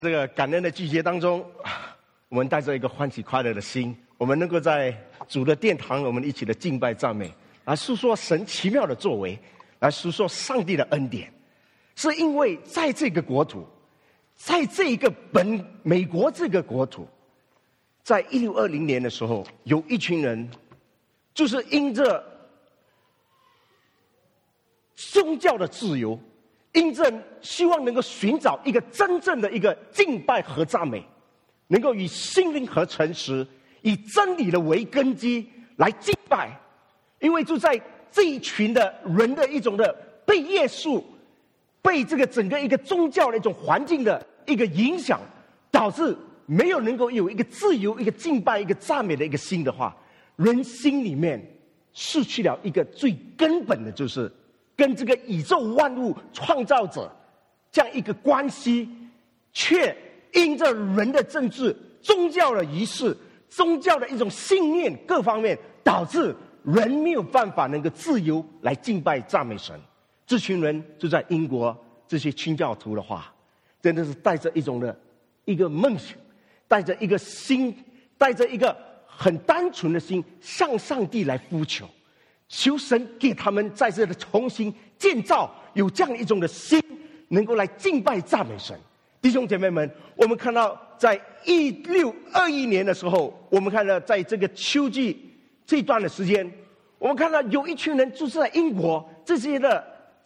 这个感恩的季节当中，我们带着一个欢喜快乐的心，我们能够在主的殿堂，我们一起的敬拜赞美，来诉说神奇妙的作为，来诉说上帝的恩典。是因为在这个国土，在这一个美国这个国土，在1620年的时候，有一群人就是因着宗教的自由，因着希望能够寻找一个真正的一个敬拜和赞美，能够以心灵和诚实，以真理的为根基来敬拜。因为就在这一群的人的一种的被耶稣、被这个整个一个宗教的一种环境的一个影响，导致没有能够有一个自由、一个敬拜、一个赞美的一个心的话，人心里面失去了一个最根本的，就是跟这个宇宙万物创造者这样一个关系，却因着人的政治、宗教的仪式、宗教的一种信念各方面，导致人没有办法能够自由来敬拜赞美神。这群人就在英国，这些清教徒的话，真的是带着一种的一个梦想，带着一个心，带着一个很单纯的心，向上帝来呼求，求神给他们在这里重新建造，有这样一种的心，能够来敬拜赞美神。弟兄姐妹们，我们看到在1621年的时候，我们看到在这个秋季这段的时间，我们看到有一群人就是在英国这些的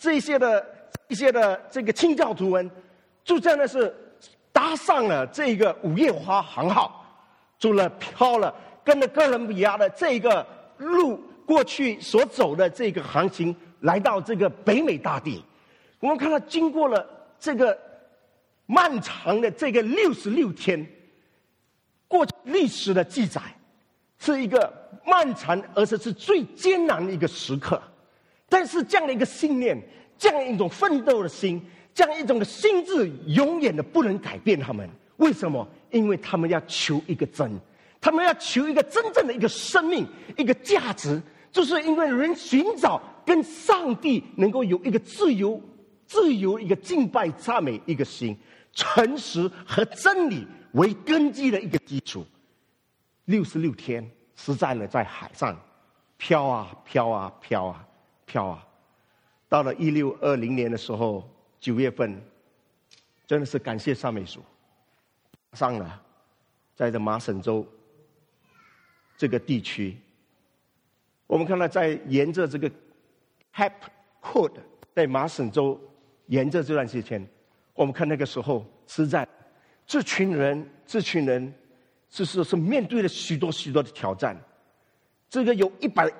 这个清教徒们，就真的是搭上了这个五叶花航号，就飘了，跟着哥伦比亚的这个路过去所走的这个航行，来到这个北美大地。我们看到经过了这个漫长的这个66天，过去历史的记载，是一个漫长而且是最艰难的一个时刻。但是这样的一个信念，这样一种奋斗的心，这样一种的心智，永远的不能改变他们。为什么？因为他们要求一个真，他们要求一个真正的一个生命，一个价值，就是因为人寻找跟上帝能够有一个自由一个敬拜赞美一个心，诚实和真理为根基的一个基础。66天实在呢，在海上飘啊飘啊飘啊飘啊，到了1620年的时候9月份，真的是感谢赞美主，上了在这麻省州这个地区，我们看到在沿着这个 Cape Cod， 在麻省州沿着这段时间，我们看那个时候实在这群人是面对了许多的挑战。这个有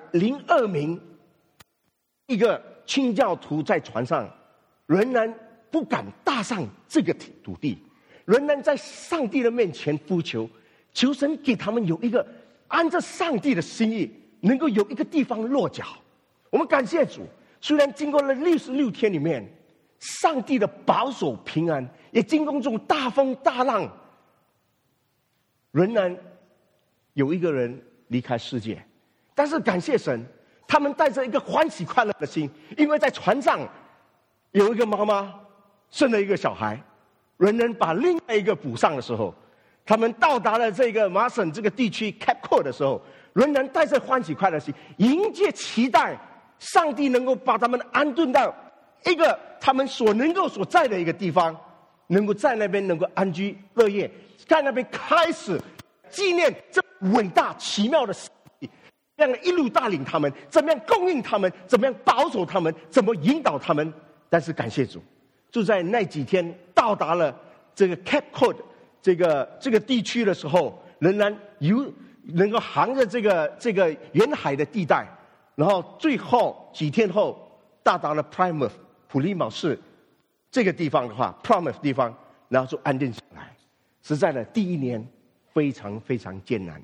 102名一个清教徒在船上，仍然不敢踏上这个土地，仍然在上帝的面前呼求，求神给他们有一个按照上帝的心意，能够有一个地方落脚。我们感谢主，虽然经过了66天里面，上帝的保守平安，也经过这种大风大浪，仍然有一个人离开世界。但是感谢神，他们带着一个欢喜快乐的心，因为在船上有一个妈妈生了一个小孩，人人把另外一个补上的时候，他们到达了这个麻省这个地区 Cape Cod 的时候，仍然带着欢喜快乐的心，迎接期待上帝能够把他们安顿到一个他们所在的一个地方，能够在那边能够安居乐业，在那边开始纪念这伟大奇妙的事，这样一路带领他们，怎么样供应他们，怎么样保守他们，怎么引导他们。但是感谢主，就在那几天到达了这个 Cape Cod 这个地区的时候，仍然能够航着这个沿海的地带，然后最后几天后到达了 Plymouth 普利茅斯这个地方的话 ，Plymouth 地方，然后就安定下来。实在的，第一年非常非常艰难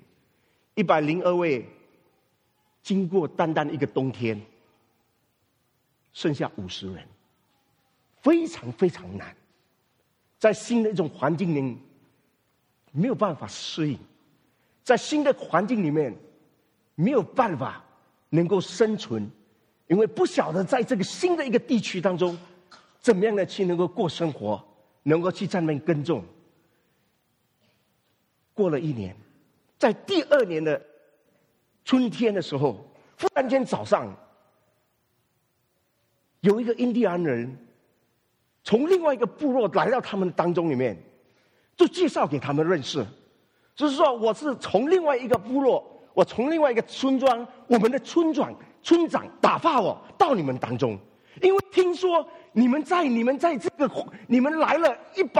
，102位经过单单一个冬天，剩下50人，非常非常难，在新的一种环境里没有办法适应，在新的环境里面没有办法能够生存，因为不晓得在这个新的一个地区当中怎么样的去能够过生活，能够去在那边耕种。 过了1年，在第2年的春天的时候，忽然间早上，有一个印第安人从另外一个部落来到他们当中里面，就介绍给他们认识，就是说我是从另外一个部落，我从另外一个村庄，我们的村长打发我到你们当中，因为听说你们在这个你们来了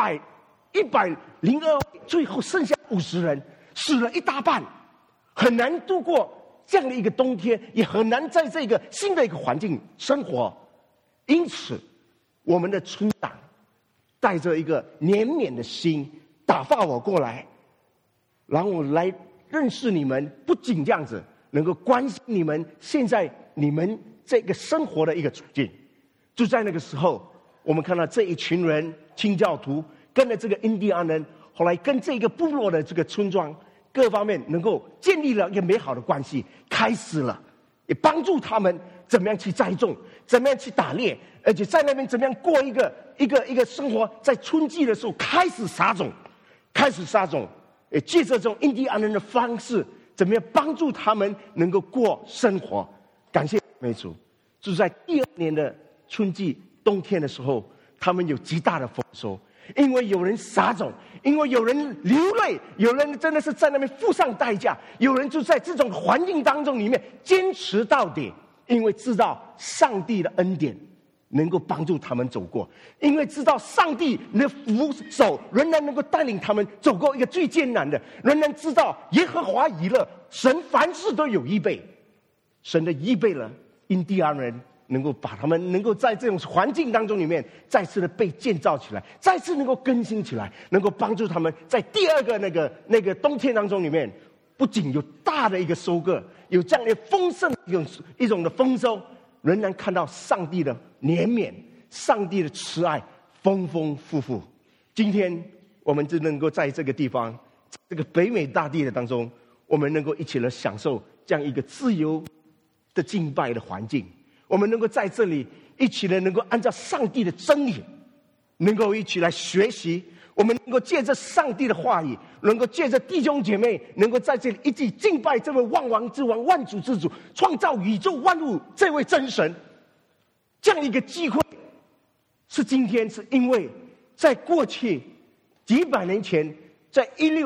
102，最后剩下50人，死了一大半，很难度过这样的一个冬天，也很难在这个新的一个环境生活。因此我们的村长带着一个怜悯的心打发我过来，然后来认识你们，不仅这样子能够关心你们现在你们这个生活的一个处境。就在那个时候，我们看到这一群人清教徒跟着这个印第安人，后来跟这个部落的这个村庄各方面能够建立了一个美好的关系，开始了也帮助他们怎么样去栽种，怎么样去打猎，而且在那边怎么样过一个生活，在春季的时候开始撒种，也借着这种印第安人的方式，怎么样帮助他们能够过生活。感谢美主，就在第2年的春季冬天的时候，他们有极大的丰收，因为有人撒种，因为有人流泪，有人真的是在那边付上代价，有人就在这种环境当中里面坚持到底，因为知道上帝的恩典能够帮助他们走过，因为知道上帝的扶手仍然能够带领他们走过一个最艰难的，仍然知道耶和华以勒，神凡事都有预备，神的预备了印第安人，能够把他们能够在这种环境当中里面再次的被建造起来，再次能够更新起来，能够帮助他们在第2个那个冬天当中里面，不仅有大的一个收割，有这样的丰盛一种的丰收，仍然看到上帝的怜悯，上帝的慈爱丰丰富富。今天我们就能够在这个地方，这个北美大地的当中，我们能够一起来享受这样一个自由的敬拜的环境，我们能够在这里一起来能够按照上帝的真理，能够一起来学习，我们能够借着上帝的话语，能够借着弟兄姐妹能够在这里一起敬拜这位万王之王、万主之主、创造宇宙万物这位真神。这样一个机会是今天是因为在过去几百年前，在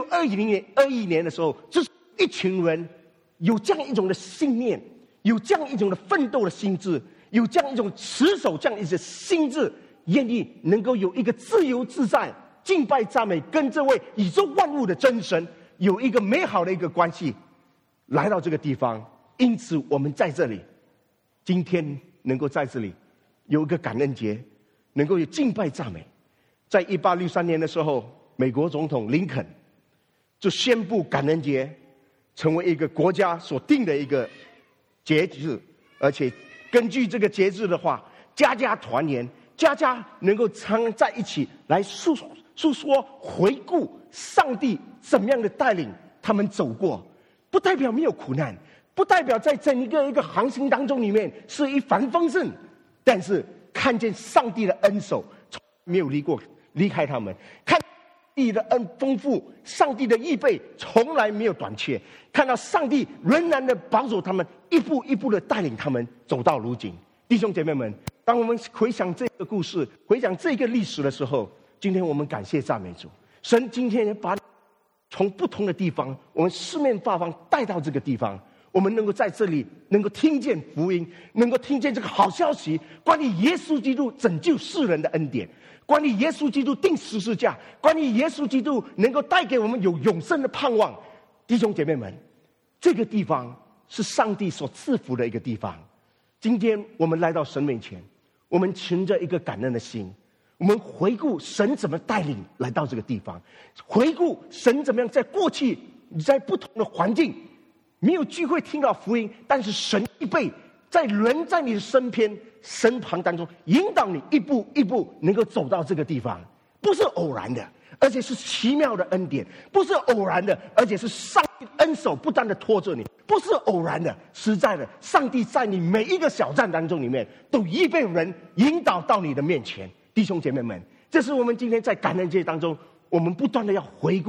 1621年的时候，就是一群人有这样一种的信念，有这样一种的奋斗的心智，有这样一种持守这样一些心智，愿意能够有一个自由自在敬拜赞美，跟这位宇宙万物的真神有一个美好的一个关系，来到这个地方。因此我们在这里今天能够在这里有一个感恩节，能够有敬拜赞美。在1863年的时候，美国总统林肯就宣布感恩节成为一个国家所定的一个节日，而且根据这个节日的话，家家团圆，家家能够常在一起来诉说回顾上帝怎么样的带领他们走过，不代表没有苦难，不代表在整一个航行当中里面是一帆风顺，但是看见上帝的恩手从没有离开他们，看上帝的恩丰富，上帝的预备从来没有短缺，看到上帝仍然的保守他们，一步一步的带领他们走到如今。弟兄姐妹们，当我们回想这个故事，回想这个历史的时候，今天我们感谢赞美主，神今天把从不同的地方，我们四面八方带到这个地方，我们能够在这里能够听见福音，能够听见这个好消息，关于耶稣基督拯救世人的恩典，关于耶稣基督钉十字架，关于耶稣基督能够带给我们有永生的盼望。弟兄姐妹们，这个地方是上帝所赐福的一个地方。今天我们来到神面前，我们存着一个感恩的心，我们回顾神怎么带领来到这个地方，回顾神怎么样在过去你在不同的环境没有机会听到福音，但是神预备在人在你的身旁当中引导你一步一步能够走到这个地方，不是偶然的，而且是奇妙的恩典，不是偶然的，而且是上帝恩手不断的拖着你，不是偶然的，实在的，上帝在你每一个小站当中里面都预备人引导到你的面前。弟兄姐妹们，这是我们今天在感恩节当中，我们不断的要回顾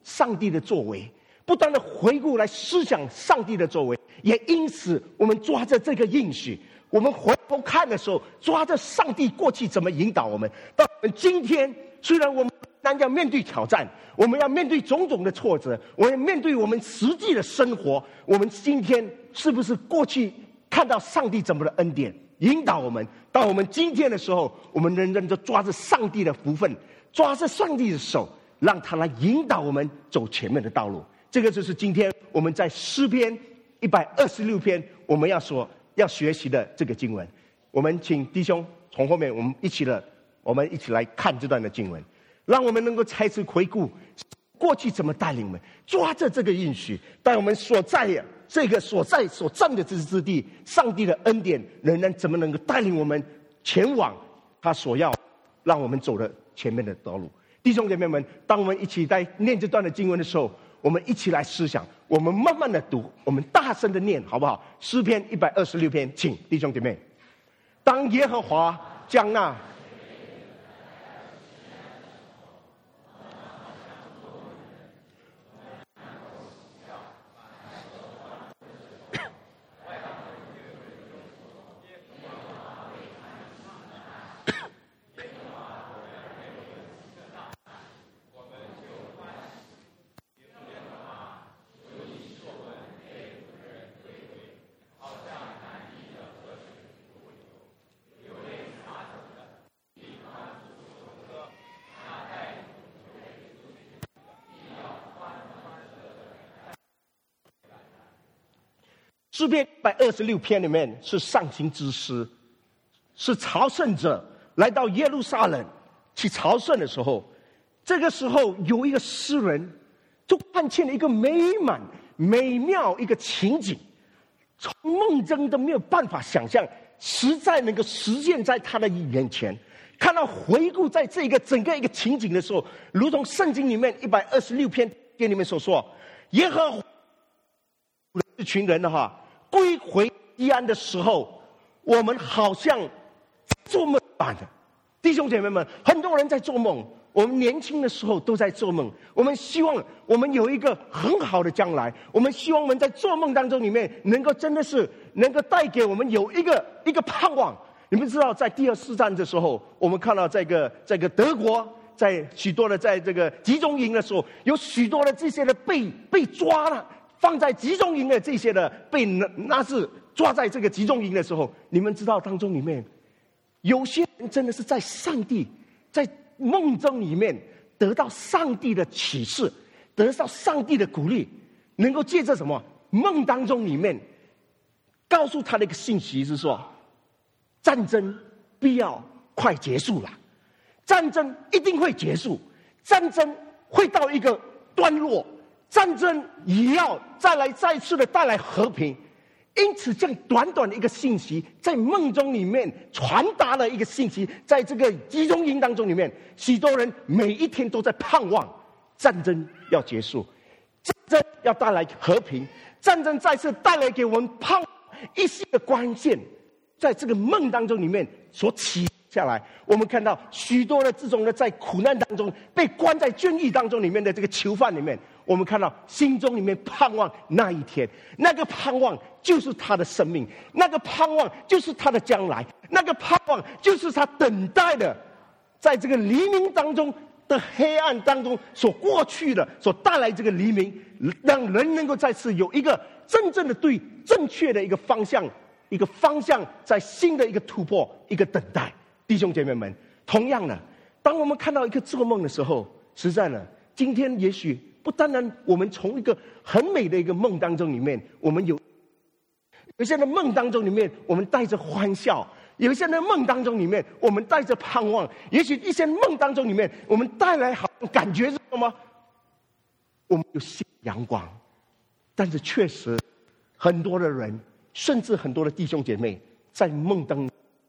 上帝的作为，不断的回顾来思想上帝的作为，也因此我们抓着这个应许，我们回头看的时候，抓着上帝过去怎么引导我们，到我们今天，虽然我们当要面对挑战，我们要面对种种的挫折，我们要面对我们实际的生活，我们今天是不是过去看到上帝怎么的恩典引导我们，到我们今天的时候，我们人人都抓着上帝的福分，抓着上帝的手，让他来引导我们走前面的道路。这个就是今天我们在诗篇126篇我们要学习的这个经文。我们请弟兄从后面我们一起来看这段的经文，让我们能够再次回顾过去怎么带领我们，抓着这个应许，在我们所站的之地，上帝的恩典仍然怎么能够带领我们前往他所要让我们走的前面的道路。弟兄姐妹们，当我们一起在念这段的经文的时候，我们一起来思想，我们慢慢的读，我们大声的念，好不好？诗篇126篇，请弟兄姐妹，当耶和华将那诗篇126篇里面是上行之诗，是朝圣者来到耶路撒冷去朝圣的时候，这个时候有一个诗人就看见了一个美妙一个情景，从梦中都没有办法想象，实在能够实现在他的眼前。看到回顾在这个整个一个情景的时候，如同圣经里面126篇里面所说，耶和华这群人的话归回西安的时候，我们好像做梦般的。弟兄姐妹们，很多人在做梦，我们年轻的时候都在做梦，我们希望我们有一个很好的将来，我们希望我们在做梦当中里面能够真的是能够带给我们有一个盼望。你们知道在第二次战的时候，我们看到这个德国在许多的在这个集中营的时候，有许多的这些的被抓了，放在集中营的这些的被纳粹抓在这个集中营的时候，你们知道当中里面有些人真的是在上帝在梦中里面得到上帝的启示，得到上帝的鼓励，能够借着什么梦当中里面告诉他的一个信息是说，战争必要快结束了，战争一定会结束，战争会到一个段落，战争也要再次的带来和平。因此这样短短的一个信息在梦中里面传达了一个信息，在这个集中营当中里面，许多人每一天都在盼望战争要结束，战争要带来和平，战争再次带来给我们盼望一些的关键，在这个梦当中里面所起下来，我们看到许多的这种的在苦难当中被关在监狱当中里面的这个囚犯里面，我们看到心中里面盼望那一天，那个盼望就是他的生命，那个盼望就是他的将来，那个盼望就是他等待的，在这个黎明当中的黑暗当中所过去的，所带来这个黎明，让人能够再次有一个真正的对正确的一个方向，在新的一个突破，一个等待。弟兄姐妹们，同样的，当我们看到一个做梦的时候，实在的，今天也许不单单我们从一个很美的一个梦当中里面，我们有些的梦当中里面我们带着欢笑，有一些的梦当中里面我们带着盼望，也许一些梦当中里面我们带来好像感觉是什么，我们有新阳光，但是确实很多的人，甚至很多的弟兄姐妹在梦当中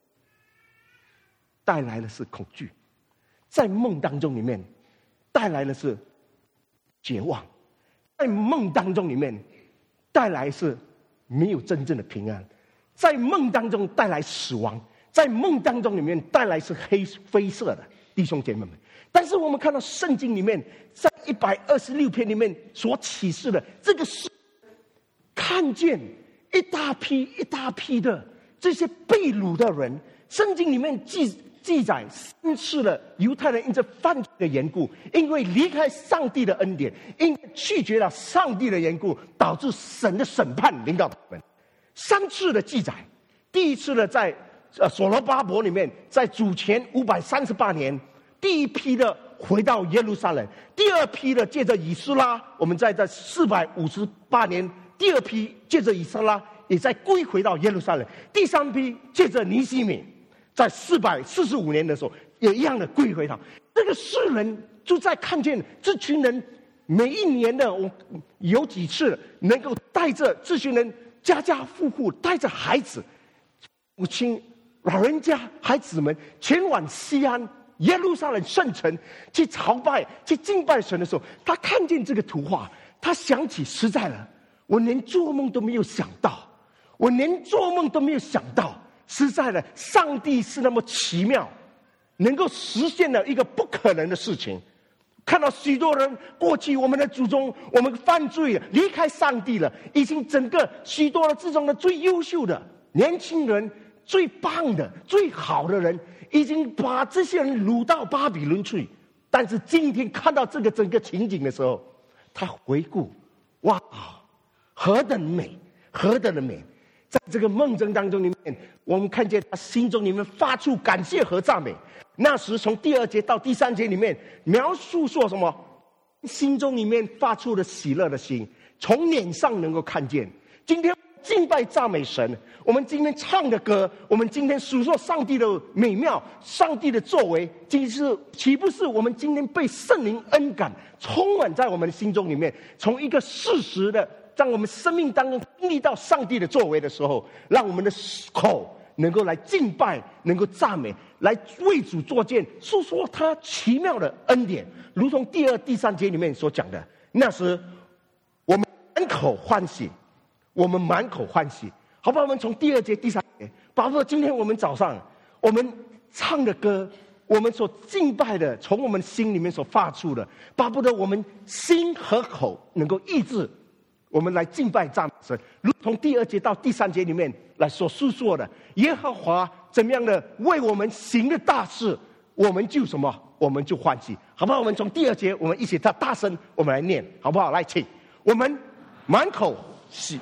带来的是恐惧，在梦当中里面带来的是绝望，在梦当中里面带来是没有真正的平安，在梦当中带来死亡，在梦当中里面带来是灰色的。 弟兄姐妹们。但是我们看到圣经里面在126篇里面所启示的这个是看见一大批一大批的这些被掳的人，圣经里面记载3次了犹太人因着犯罪的缘故，因为离开上帝的恩典，因为拒绝了上帝的缘故，导致神的审判临到他们。3次的记载，第一次呢在所罗巴伯里面，在主前538年，第一批的回到耶路撒冷，第二批的借着以斯拉，我们在这458年，第二批借着以斯拉也在归回到耶路撒冷，第三批借着尼希米，在445年的时候也一样的归回到。这个世人就在看见这群人每一年的有几次能够带着这群人家家户户带着孩子、母亲、老人家、孩子们前往西安耶路撒冷圣城去朝拜、去敬拜神的时候，他看见这个图画，他想起实在了，我连做梦都没有想到，实在的，上帝是那么奇妙，能够实现了一个不可能的事情。看到许多人过去我们的祖宗，我们犯罪了，离开上帝了，已经整个许多的之中的最优秀的年轻人、最棒的、最好的人，已经把这些人掳到巴比伦去。但是今天看到这个整个情景的时候，他回顾，哇，何等美，何等的美！在这个梦境当中里面，我们看见他心中里面发出感谢和赞美。那时从第2节到第3节里面描述说什么？心中里面发出的喜乐的心，从脸上能够看见。今天敬拜赞美神，我们今天唱的歌，我们今天数说上帝的美妙，上帝的作为，岂不是我们今天被圣灵恩感充满在我们的心中里面，从一个事实的在我们生命当中经历到上帝的作为的时候，让我们的口能够来敬拜，能够赞美，来为主作见，诉说他奇妙的恩典。如同第2、第3节里面所讲的，那时我们满口欢喜，好吧，我们从第2节、第3节，包括今天我们早上我们唱的歌，我们所敬拜的，从我们心里面所发出的，巴不得我们心和口能够一致，我们来敬拜赞美神。如同第2节到第3节里面来所诉说的，耶和华怎么样的为我们行的大事，我们就什么？我们就欢喜，好不好？我们从第2节，我们一起大声，我们来念，好不好？来，请我们满口喜。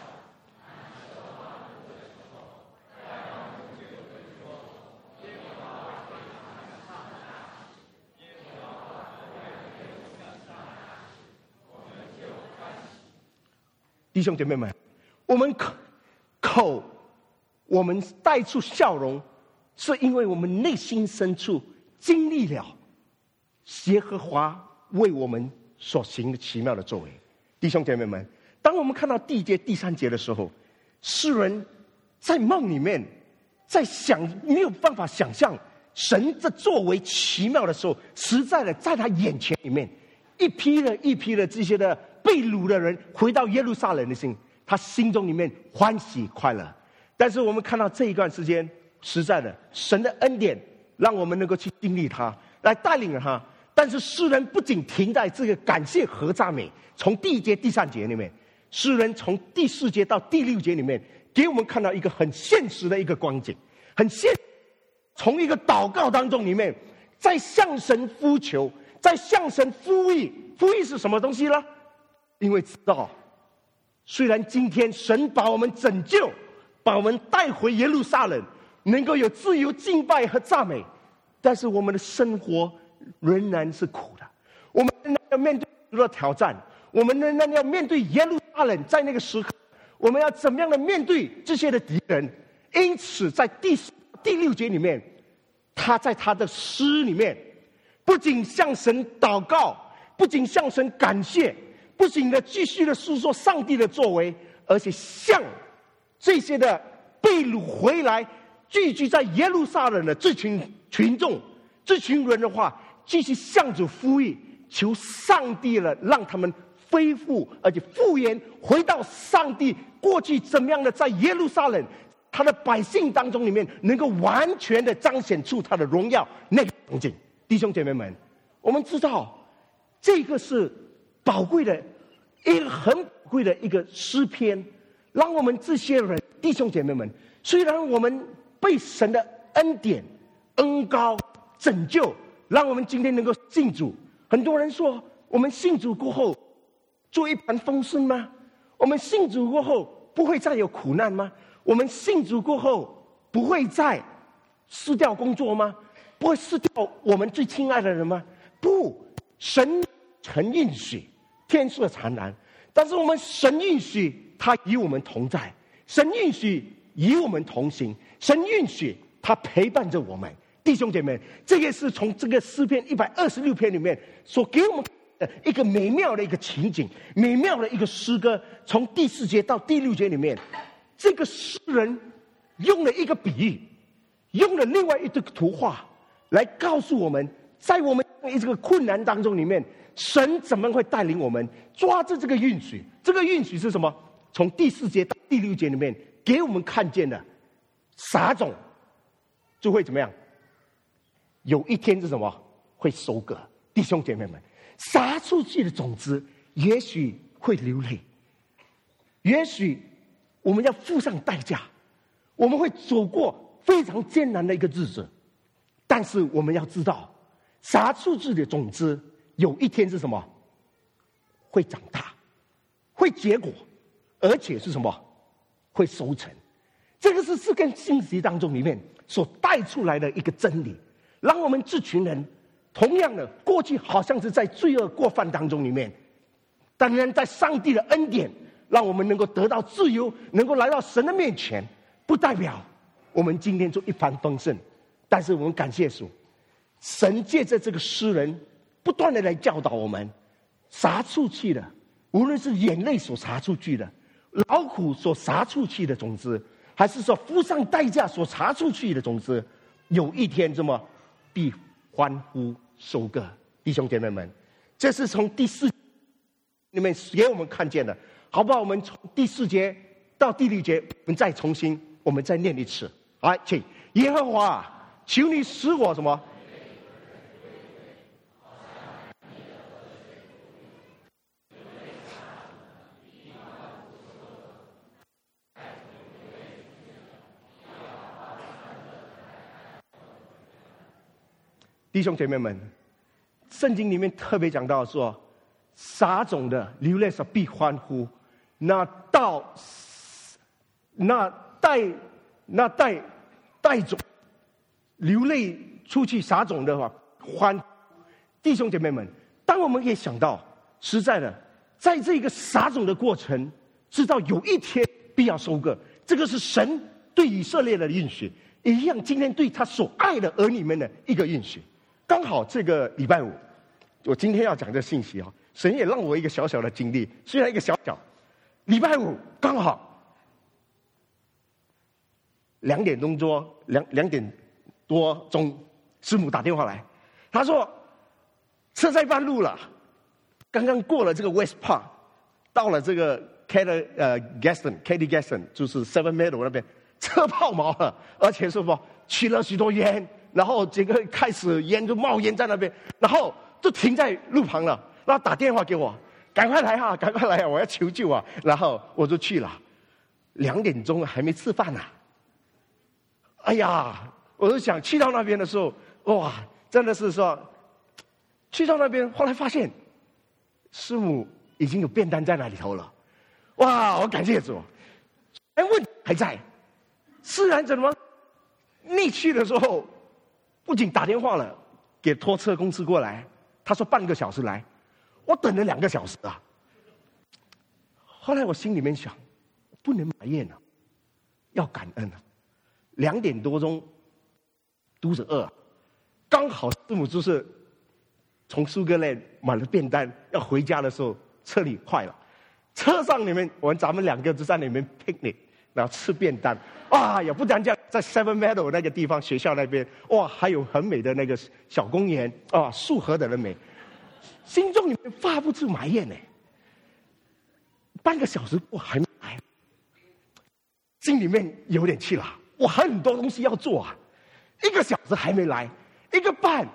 弟兄姐妹们，我们口我们带出笑容，是因为我们内心深处经历了耶和华为我们所行的奇妙的作为。弟兄姐妹们，当我们看到第1节、第3节的时候，世人在梦里面在想，没有办法想象神的作为奇妙的时候，实在的在他眼前里面，一批的这些的被掳的人回到耶路撒冷的心，他心中里面欢喜快乐。但是我们看到这一段时间，实在的神的恩典让我们能够去经历他，来带领他。但是诗人不仅停在这个感谢和赞美，从第1节、第3节里面，诗人从第4节到第6节里面给我们看到一个很现实的一个光景，从一个祷告当中里面，在向神呼求，在向神呼吁。呼吁是什么东西呢？因为知道，虽然今天神把我们拯救，把我们带回耶路撒冷，能够有自由敬拜和赞美，但是我们的生活仍然是苦的，我们仍然要面对很多挑战，我们仍然要面对耶路撒冷在那个时刻，我们要怎么样的面对这些的敌人？因此在第6节里面，他在他的诗里面不仅向神祷告，不仅向神感谢，不仅的继续的诉说上帝的作为，而且向这些的被掳回来聚集在耶路撒冷的这群群众，这群人的话，继续向主呼吁，求上帝了，让他们恢复而且复原，回到上帝过去怎么样的在耶路撒冷他的百姓当中里面，能够完全的彰显出他的荣耀那个光景。弟弟兄姐妹们，我们知道这个是宝贵的一个很宝贵的一个诗篇，让我们这些人弟兄姐妹们，虽然我们被神的恩典恩膏拯救，让我们今天能够信主。很多人说，我们信主过后做一帆风顺吗？我们信主过后不会再有苦难吗？我们信主过后不会再失掉工作吗？不会失掉我们最亲爱的人吗？不，神曾应许天色常蓝，但是我们神应许他与我们同在，神应许与我们同行，神应许他陪伴着我们。弟兄姐妹，这个是从这个诗篇126篇里面所给我们的一个美妙的一个情景，美妙的一个诗歌。从第4节到第6节里面，这个诗人用了一个比喻，用了另外一个图画来告诉我们，在我们这个困难当中里面，神怎么会带领我们抓住这个应许。这个应许是什么？从第4节到第6节里面给我们看见的，撒种就会怎么样，有一天是什么？会收割。弟兄姐妹们，撒出去的种子也许会流泪，也许我们要付上代价，我们会走过非常艰难的一个日子，但是我们要知道，撒出去的种子有一天是什么？会长大，会结果，而且是什么？会收成。这个是4根信息当中里面所带出来的一个真理，让我们这群人同样的过去好像是在罪恶过犯当中里面，当然在上帝的恩典让我们能够得到自由，能够来到神的面前，不代表我们今天就一帆风顺。但是我们感谢主，神借着这个诗人不断的来教导我们，撒出去的，无论是眼泪所撒出去的，劳苦所撒出去的种子，还是说付上代价所撒出去的种子，有一天这么必欢呼收割。弟兄姐妹们，这是从第4里面给我们看见的，好不好？我们从第4节到第6节，我们再重新，我们再念一次。来，请耶和华，求你使我什么？弟兄姐妹们，圣经里面特别讲到说，撒种的流泪时必欢呼，那带种流泪出去撒种的话欢呼。弟兄姐妹们，当我们也想到，实在的，在这个撒种的过程，知道有一天必要收割，这个是神对以色列的应许，也一样今天对他所爱的儿女们的一个应许。刚好这个礼拜五，我今天要讲这信息啊，神也让我一个小小的经历，虽然一个小小，礼拜五刚好2点多钟，师母打电话来，他说车在半路了，刚刚过了这个 West Park， 到了这个Katy Gaston， 就是 Seven Meadow 那边，车爆毛了，而且是什么起了许多烟。然后这个开始烟就冒烟在那边，然后就停在路旁了，然后打电话给我，赶快来啊，赶快来啊，我要求救啊！然后我就去了，2点钟还没吃饭呢。哎呀，我就想去到那边的时候，哇，真的是说，去到那边，后来发现师母已经有便当在那里头了，哇，我感谢主，问题还在，虽然怎么你去的时候。不仅打电话了，给拖车公司过来，他说半个小时来，我等了2个小时啊。后来我心里面想，不能埋怨啊，要感恩啊。2点多钟，肚子饿，刚好师母就是从苏格兰买了便当，要回家的时候车里坏了，车上里面咱们2个就在里面 picnic， 然后吃便当。哇，也不单这样，在 Seven Meadow 那个地方，学校那边，哇，还有很美的那个小公园啊，树何等的美，心中里面发不出埋怨呢。半个小时我还没来，心里面有点气了，我还很多东西要做啊，1个小时还没来，1个半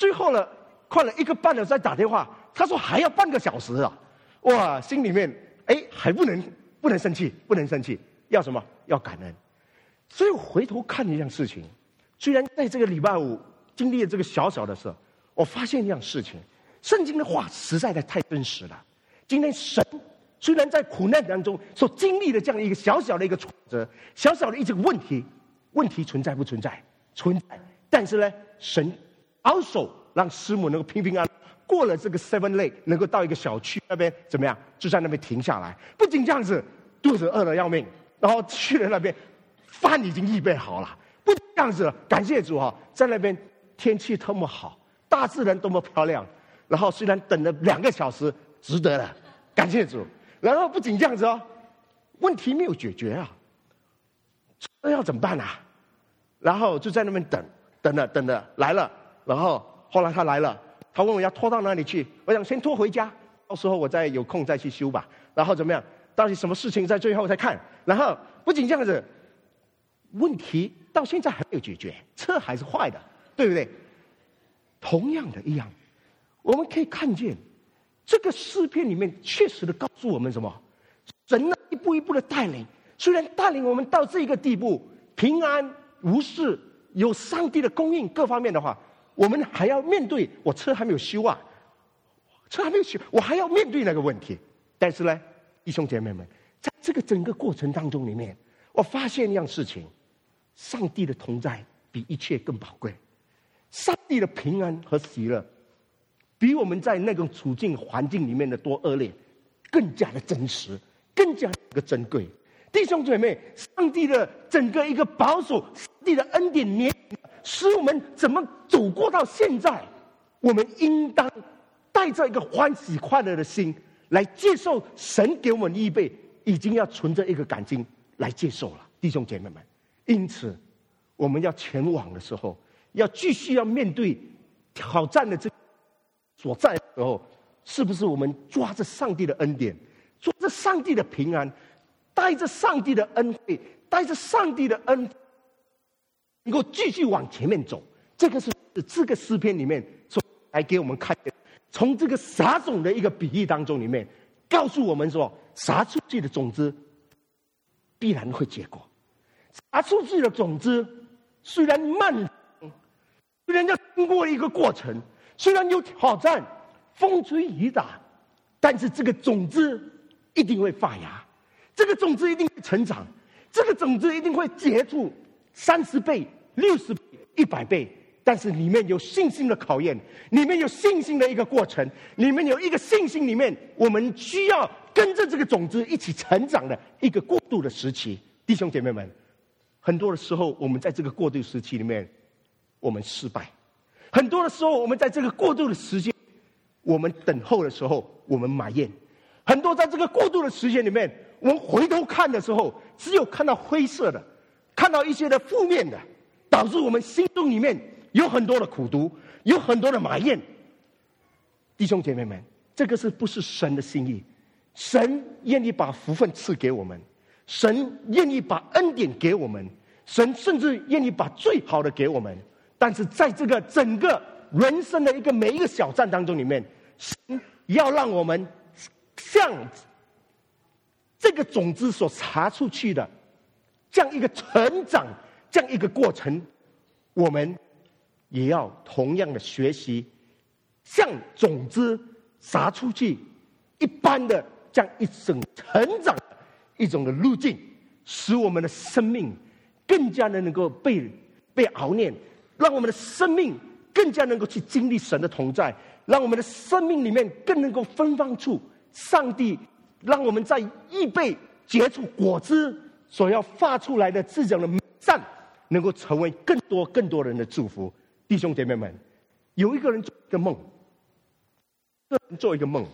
最后呢，快了1个半小时再打电话，他说还要半个小时啊！哇，心里面还不能生气，不能生气，要什么？要感恩。所以我回头看一样事情，虽然在这个礼拜五经历了这个小小的事，我发现一样事情，圣经的话实在的太真实了。今天神虽然在苦难当中所经历的这样一个小小的一个挫折，小小的一个问题存在不存在？存在。但是呢，神保守让师母能够平平安安过了这个 Seven Lake， 能够到一个小区那边怎么样？就在那边停下来。不仅这样子，肚子饿得要命，然后去了那边，饭已经预备好了。不仅这样子，感谢主啊，在那边天气多么好，大自然多么漂亮。然后虽然等了2个小时，值得了，感谢主。然后不仅这样子哦，问题没有解决啊，这要怎么办啊？然后就在那边等了来了，然后后来他来了，他问我要拖到哪里去，我想先拖回家，到时候我再有空再去修吧。然后怎么样？到底什么事情在最后再看？然后不仅这样子，问题到现在还没有解决，车还是坏的，对不对？同样的一样，我们可以看见这个诗篇里面确实的告诉我们什么？神呢一步一步的带领，虽然带领我们到这个地步，平安无事，有上帝的供应各方面的话，我们还要面对我车还没有修啊，车还没有修，我还要面对那个问题。但是呢，弟兄姐妹们，在这个整个过程当中里面，我发现一样事情，上帝的同在比一切更宝贵，上帝的平安和喜乐比我们在那种处境环境里面的多恶劣更加的真实，更加的珍贵。弟兄姐妹，上帝的整个一个保守，上帝的恩典怜悯，使我们怎么走过到现在，我们应当带着一个欢喜快乐的心来接受神给我们预备，已经要存着一个感激来接受了，弟兄姐妹们。因此我们要前往的时候，要继续要面对挑战的这所在的时候，是不是我们抓着上帝的恩典，抓着上帝的平安，带着上帝的恩惠，带着上帝的恩，能够继续往前面走？这个是这个诗篇里面所来给我们看的，从这个撒种的一个比喻当中里面，告诉我们说，撒出去的种子必然会结果。撒出去的种子虽然漫长，虽然要经过一个过程，虽然有挑战，风吹雨打，但是这个种子一定会发芽，这个种子一定会成长，这个种子一定会结出30倍、60倍、100倍。但是里面有信心的考验，里面有信心的一个过程，里面有一个信心里面，我们需要跟着这个种子一起成长的一个过渡的时期。弟兄姐妹们，很多的时候我们在这个过渡时期里面我们失败，很多的时候我们在这个过渡的时间我们等候的时候我们埋怨，很多在这个过渡的时间里面，我们回头看的时候只有看到灰色的，看到一些的负面的，导致我们心中里面有很多的苦毒，有很多的埋怨。弟兄姐妹们，这个是不是神的心意？神愿意把福分赐给我们，神愿意把恩典给我们，神甚至愿意把最好的给我们。但是在这个整个人生的一个每一个小站当中里面，神要让我们像这个种子所撒出去的这样一个成长，这样一个过程，我们也要同样的学习，像种子撒出去一般的这样一种成长一种的路径，使我们的生命更加的能够被熬炼，让我们的生命更加能够去经历神的同在，让我们的生命里面更能够芬芳出上帝让我们在预备结出果子所要发出来的这种的美善，能够成为更多人的祝福。弟兄姐妹们，有一个人做一个梦，做一个梦，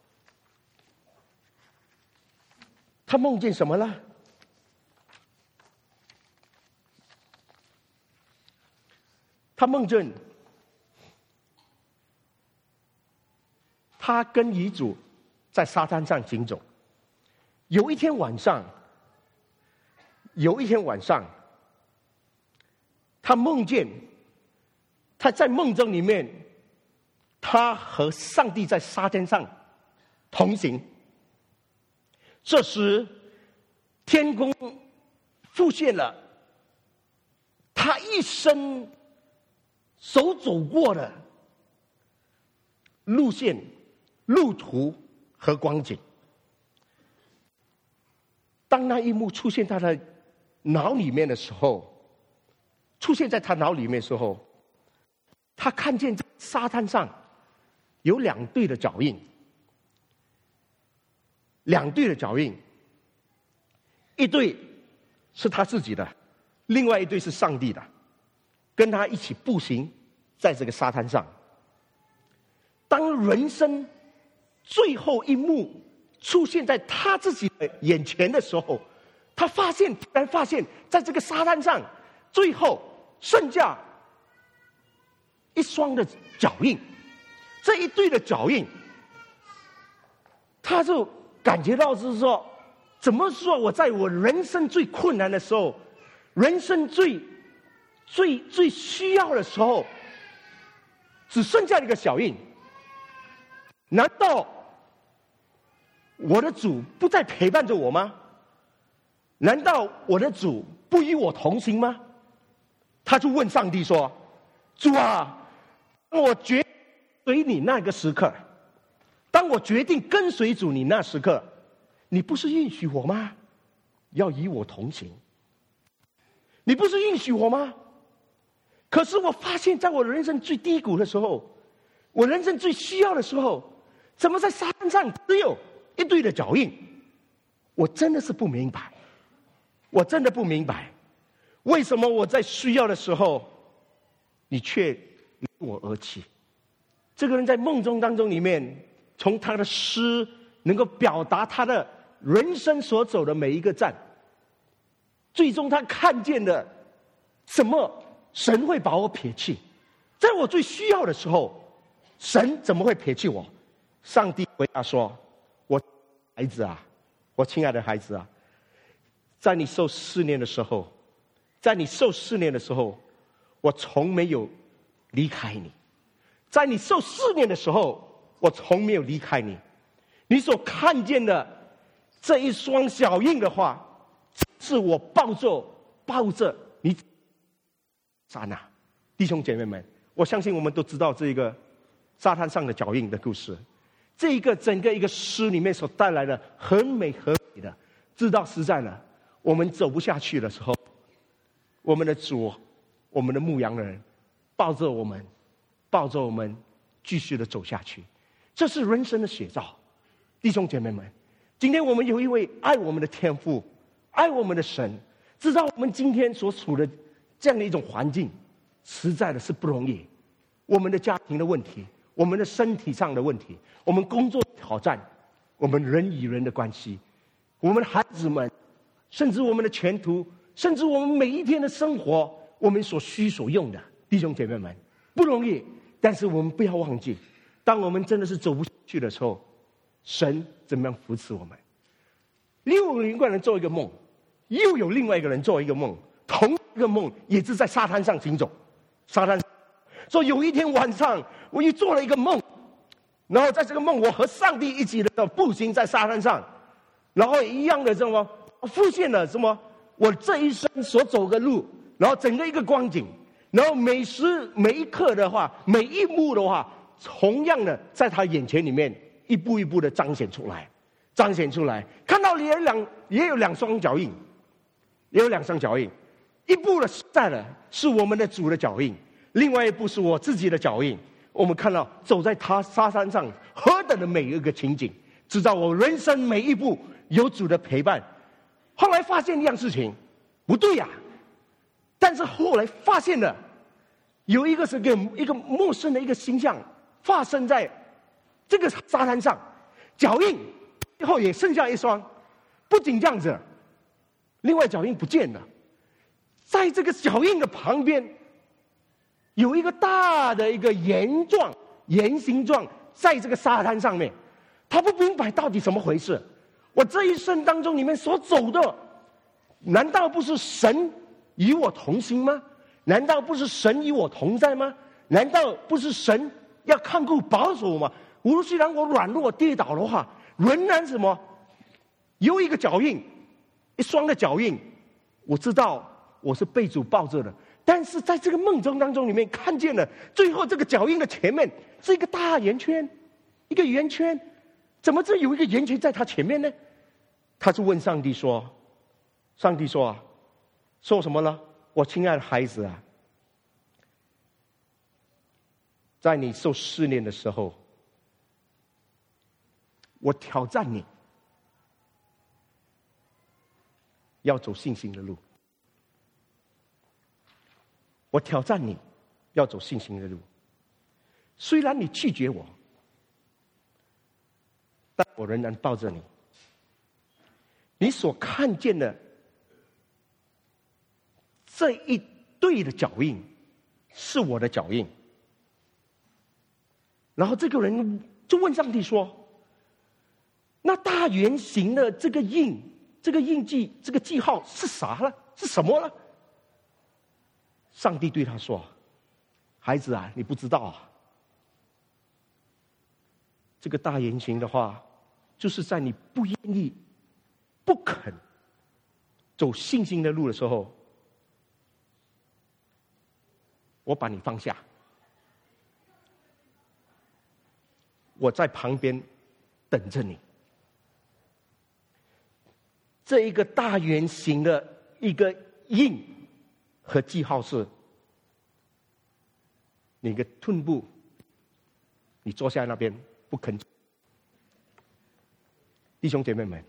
他梦见什么呢？他梦见他跟遗嘱在沙滩上行走。有一天晚上，他梦见他在梦中里面他和上帝在沙滩上同行。这时，天空复现了他一生所走过的路线、路途和光景。当那一幕出现在他的脑里面的时候，他看见在沙滩上有2对的脚印，2对的脚印，一对是他自己的，另外一对是上帝的，跟他一起步行在这个沙滩上。当人生最后一幕出现在他自己的眼前的时候，他突然发现在这个沙滩上最后剩下一双的脚印，这一对的脚印，他就感觉到是说，怎么说我在我人生最困难的时候，人生最需要的时候，只剩下一个脚印。难道我的主不再陪伴着我吗？难道我的主不与我同行吗？他就问上帝说：主啊，我决定随你那个时刻，当我决定跟随主你那时刻，你不是允许我吗？要与我同行。你不是允许我吗？可是我发现在我人生最低谷的时候，我人生最需要的时候，怎么在沙滩上只有一对的脚印？我真的是不明白，我真的不明白，为什么我在需要的时候，你却离我而去？这个人在梦中当中里面，从他的诗能够表达他的人生所走的每一个站，最终他看见了什么？神会把我撇弃，在我最需要的时候，神怎么会撇弃我？上帝回答说：我孩子啊，我亲爱的孩子啊，在你受试炼的时候，我从没有离开你。在你受试炼的时候，我从没有离开你。你所看见的这一双脚印的话，是我抱着你。刹那，弟兄姐妹们，我相信我们都知道这个沙滩上的脚印的故事。这一个整个一个诗里面所带来的很美很美的，知道实在呢，我们走不下去的时候，我们的主，我们的牧羊人抱着我们继续的走下去。这是人生的写照。弟兄姐妹们，今天我们有一位爱我们的天父，爱我们的神，知道我们今天所处的这样的一种环境，实在的是不容易。我们的家庭的问题，我们的身体上的问题，我们工作的挑战，我们人与人的关系，我们的孩子们，甚至我们的前途，甚至我们每一天的生活，我们所需所用的，弟兄姐妹们，不容易。但是我们不要忘记，当我们真的是走不下去的时候，神怎么样扶持我们？有一个人做一个梦，又有另外一个人做一个梦，同一个梦也是在沙滩上行走。说有一天晚上，我又做了一个梦，然后在这个梦，我和上帝一起的步行在沙滩上，然后一样的什么复现了什么我这一生所走的路，然后整个一个光景，然后每时每一刻的话，每一幕的话，同样的在他眼前里面一步一步的彰显出来，看到也有两双脚印，一步的实在的是我们的主的脚印，另外一步是我自己的脚印。我们看到走在他沙滩上何等的每一个情景，知道我人生每一步有主的陪伴。后来发现一样事情，不对呀，但是后来发现了有一个是一个陌生的一个形象发生在这个沙滩上，脚印最后也剩下一双。不仅这样子，另外脚印不见了，在这个脚印的旁边有一个大的一个圆形状在这个沙滩上面。他不明白到底怎么回事，我这一生当中里面所走的，难道不是神与我同行吗？难道不是神与我同在吗？难道不是神要看顾保守我们。无论虽然我软弱跌倒的话，仍然什么有一个脚印，一双的脚印，我知道我是被主抱着的。但是在这个梦中当中里面看见了，最后这个脚印的前面是一个大圆圈，一个圆圈，怎么这有一个圆圈在他前面呢？他就问上帝说：“上帝说啊，说什么呢？我亲爱的孩子啊，在你受试炼的时候，我挑战你，要走信心的路。我挑战你，要走信心的路。虽然你拒绝我，但我仍然抱着你。你所看见的这一对的脚印，是我的脚印。”然后这个人就问上帝说：“那大圆形的这个印、这个印记、这个记号是啥呢？是什么呢？”上帝对他说：“孩子啊，你不知道啊。这个大圆形的话，就是在你不愿意、不肯走信心的路的时候，我把你放下，我在旁边等着你。这一个大圆形的一个印和记号是你的臀部，你坐下那边不肯。弟兄姐妹们，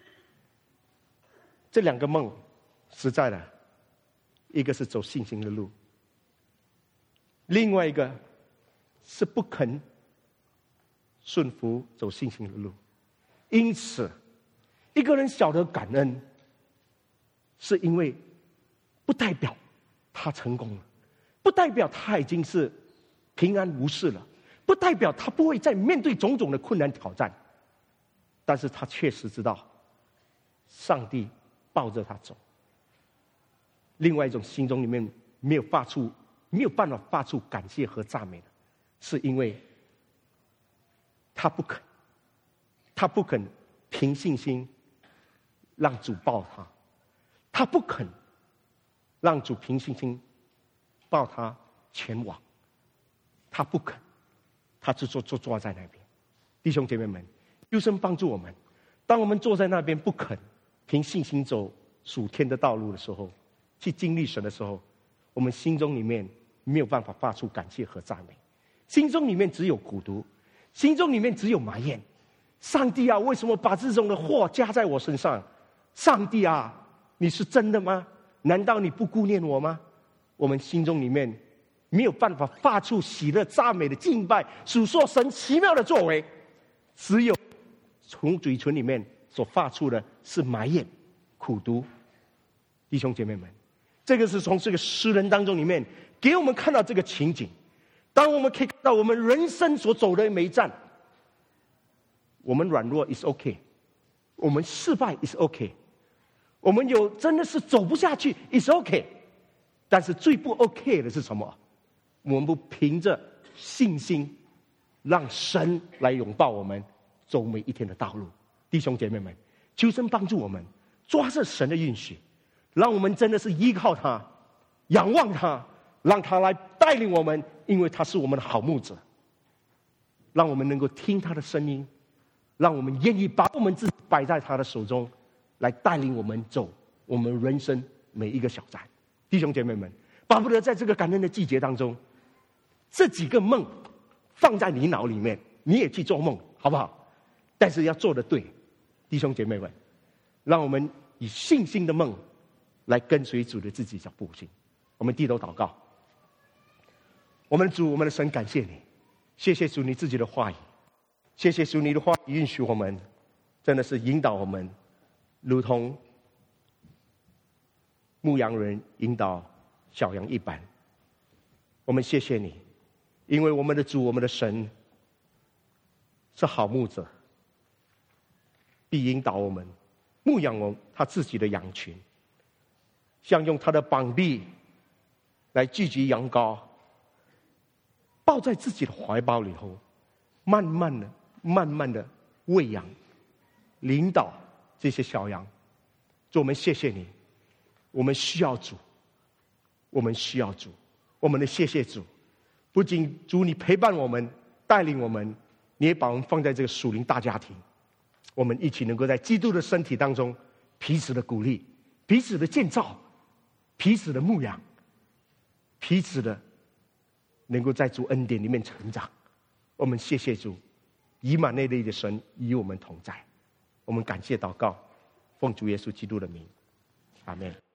这两个梦实在的，一个是走信心的路，另外一个是不肯顺服走信心的路。因此一个人晓得感恩，是因为不代表他成功了，不代表他已经是平安无事了，不代表他不会再面对种种的困难挑战，但是他确实知道上帝抱着他走。另外一种心中里面没有办法发出感谢和赞美的，是因为他不肯凭信心让主抱他，他不肯让主凭信心抱他前往，他不肯，他就坐在那边。弟兄姐妹们，求神帮助我们，当我们坐在那边不肯凭信心走属天的道路的时候，去经历神的时候，我们心中里面没有办法发出感谢和赞美，心中里面只有苦毒，心中里面只有埋怨。上帝啊，为什么把这种的祸加在我身上？上帝啊，你是真的吗？难道你不顾念我吗？我们心中里面没有办法发出喜乐赞美的敬拜，数说神奇妙的作为，只有从嘴唇里面所发出的是埋怨、苦毒。弟兄姐妹们，这个是从这个诗人当中里面给我们看到这个情景。当我们可以看到我们人生所走的每一站，我们软弱 is OK， 我们失败 is OK， 我们有真的是走不下去 is OK， 但是最不 OK 的是什么？我们不凭着信心让神来拥抱我们走每一天的道路。弟兄姐妹们，求神帮助我们抓着神的应许，让我们真的是依靠他，仰望他，让他来带领我们，因为他是我们的好牧者。让我们能够听他的声音，让我们愿意把我们自己摆在他的手中，来带领我们走我们人生每一个小站。弟兄姐妹们，巴不得在这个感恩的季节当中，这几个梦放在你脑里面，你也去做梦，好不好？但是要做得对。弟兄姐妹们，让我们以信心的梦来跟随主的自己脚步行。我们低头祷告。我们的主，我们的神，感谢你，谢谢主你自己的话语，谢谢主你的话语允许我们，真的是引导我们，如同牧羊人引导小羊一般。我们谢谢你，因为我们的主，我们的神是好牧者，必引导我们牧养我们他自己的羊群，像用他的膀臂来聚集羊羔， 抱在自己的怀抱里头，慢慢的喂养、领导这些小羊。主，我们谢谢你，我们需要主，我们需要主，我们的谢谢主。不仅主你陪伴我们、带领我们，你也把我们放在这个属灵大家庭，我们一起能够在基督的身体当中彼此的鼓励、彼此的建造、彼此的牧养、彼此的能够在主恩典里面成长。我们谢谢主，以马内利的神与我们同在。我们感谢祷告，奉主耶稣基督的名，阿们。